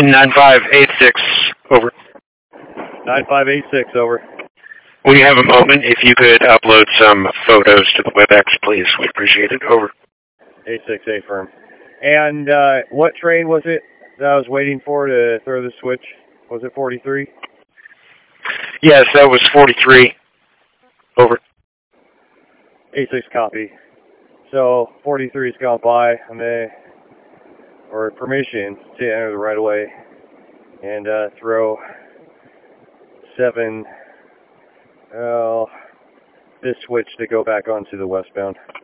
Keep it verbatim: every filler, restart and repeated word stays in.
nine five eight six, over. nine five eight six, over. We have a moment. If you could upload some photos to the WebEx, please. We appreciate it. Over. eight six eight, firm. And uh, what train was it that I was waiting for to throw the switch? Was it forty-three? Yes, that was forty-three. Over. eight six, copy. So forty-three's gone by. I may, or permission to enter the right of way and uh, throw seven. Well, this switch to go back onto the westbound.